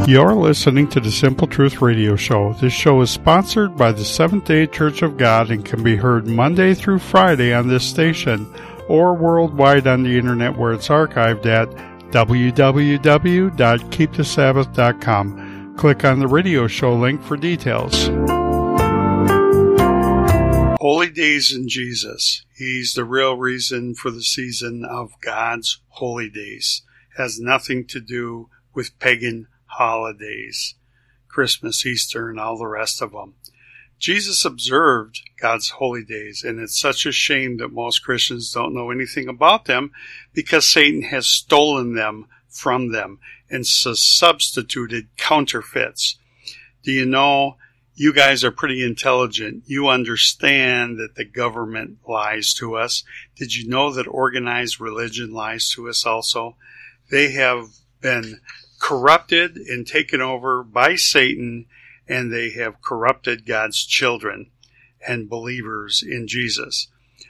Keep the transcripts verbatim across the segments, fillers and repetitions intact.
You're listening to the Simple Truth Radio Show. This show is sponsored by the Seventh-day Church of God and can be heard Monday through Friday on this station or worldwide on the internet where it's archived at w w w dot keep the sabbath dot com. Click on the radio show link for details. Holy days in Jesus. He's the real reason for the season of God's holy days. It has nothing to do with pagan holidays, Christmas, Easter, and all the rest of them. Jesus observed God's holy days, and it's such a shame that most Christians don't know anything about them because Satan has stolen them from them and so substituted counterfeits. Do you know, you guys are pretty intelligent. You understand that the government lies to us. Did you know that organized religion lies to us also? They have been corrupted and taken over by Satan, and they have corrupted God's children and believers in Jesus.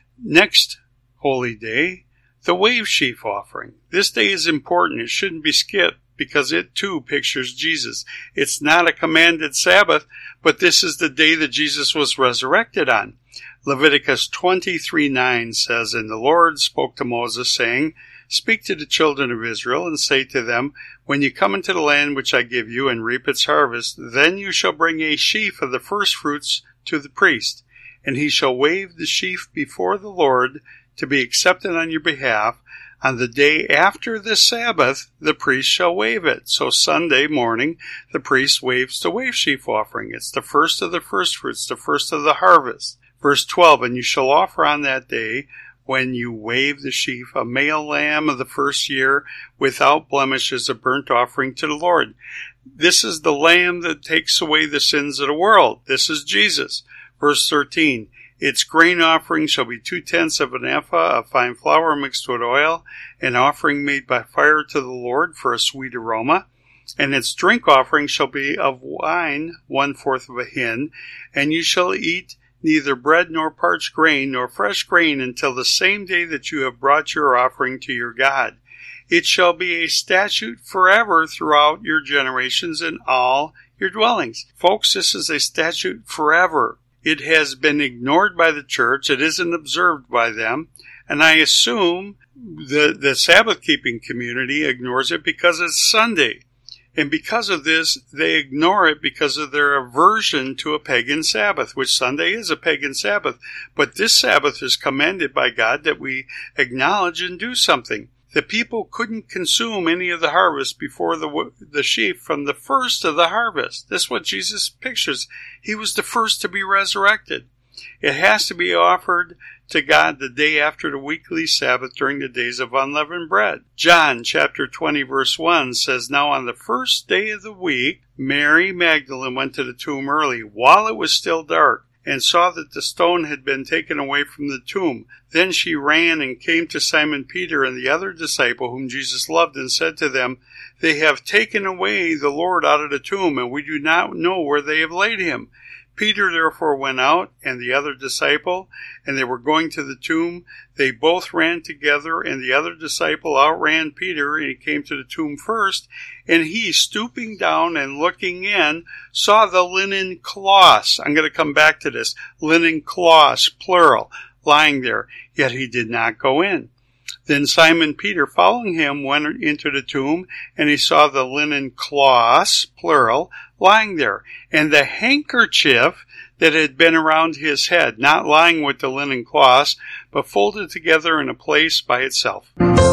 Next holy day, the wave sheaf offering. This day is important. It shouldn't be skipped because it too pictures Jesus. It's not a commanded Sabbath, but this is the day that Jesus was resurrected on. Leviticus twenty-three nine says, "And the Lord spoke to Moses, saying, Speak to the children of Israel, and say to them, When you come into the land which I give you, and reap its harvest, then you shall bring a sheaf of the firstfruits to the priest, and he shall wave the sheaf before the Lord to be accepted on your behalf. On the day after the Sabbath, the priest shall wave it." So Sunday morning, the priest waves the wave sheaf offering. It's the first of the firstfruits, the first of the harvest. Verse twelve, "And you shall offer on that day, when you wave the sheaf, a male lamb of the first year without blemish as a burnt offering to the Lord." This is the lamb that takes away the sins of the world. This is Jesus. Verse thirteen, "Its grain offering shall be two-tenths of an ephah of fine flour mixed with oil, an offering made by fire to the Lord for a sweet aroma. And its drink offering shall be of wine, one-fourth of a hin, and you shall eat neither bread nor parched grain nor fresh grain until the same day that you have brought your offering to your God. It shall be a statute forever throughout your generations in all your dwellings." Folks, this is a statute forever. It has been ignored by the church. It isn't observed by them. And I assume the, the Sabbath-keeping community ignores it because it's Sunday. And because of this, they ignore it because of their aversion to a pagan Sabbath, which Sunday is a pagan Sabbath. But this Sabbath is commanded by God that we acknowledge and do something. The people couldn't consume any of the harvest before the, the sheaf from the first of the harvest. This is what Jesus pictures. He was the first to be resurrected. It has to be offered to God the day after the weekly Sabbath during the days of unleavened bread. John chapter twenty verse one says, "Now on the first day of the week, Mary Magdalene went to the tomb early, while it was still dark, and saw that the stone had been taken away from the tomb. Then she ran and came to Simon Peter and the other disciple whom Jesus loved, and said to them, They have taken away the Lord out of the tomb, and we do not know where they have laid him. Peter therefore went out, and the other disciple, and they were going to the tomb. They both ran together, and the other disciple outran Peter, and he came to the tomb first. And he, stooping down and looking in, saw the linen cloths." I'm going to come back to this. Linen cloths, plural, lying there. Yet he did not go in. Then Simon Peter, following him, went into the tomb, and he saw the linen cloths, plural, lying there, and the handkerchief that had been around his head, not lying with the linen cloths, but folded together in a place by itself.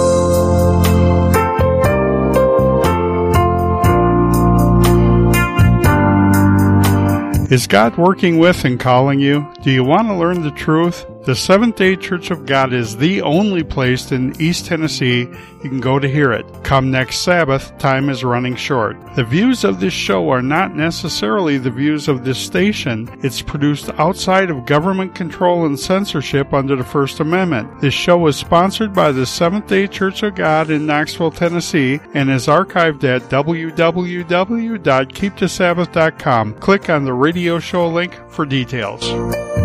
Is God working with and calling you? Do you want to learn the truth? The Seventh-day Church of God is the only place in East Tennessee you can go to hear it. Come next Sabbath, time is running short. The views of this show are not necessarily the views of this station. It's produced outside of government control and censorship under the First Amendment. This show is sponsored by the Seventh-day Church of God in Knoxville, Tennessee, and is archived at w w w dot keep the sabbath dot com. Click on the radio show link for details.